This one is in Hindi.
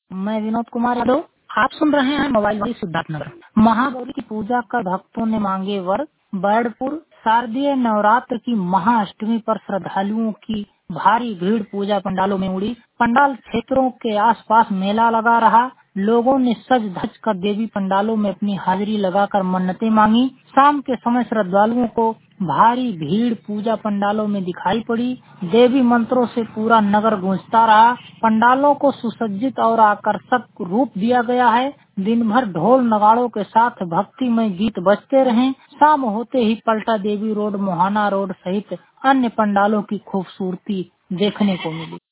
मैं विनोद कुमार यादव। आप सुन रहे हैं मोबाइल वाली सिद्धार्थनगर। महागौरी की पूजा का भक्तों ने मांगे वर। बैरपुर शारदीय नवरात्र की महाअष्टमी पर श्रद्धालुओं की भारी भीड़ पूजा पंडालों में उड़ी। पंडाल क्षेत्रों के आसपास मेला लगा रहा। लोगों ने सज धज कर देवी पंडालों में अपनी हाजिरी लगाकर मन्नतें मांगी। शाम के समय श्रद्धालुओं को भारी भीड़ पूजा पंडालों में दिखाई पड़ी। देवी मंत्रों से पूरा नगर गूंजता रहा। पंडालों को सुसज्जित और आकर्षक रूप दिया गया है। दिन भर ढोल नगाड़ों के साथ भक्तिमय गीत बजते रहे। शाम होते ही पलटा देवी रोड, मोहाना रोड सहित अन्य पंडालों की खूबसूरती देखने को मिली।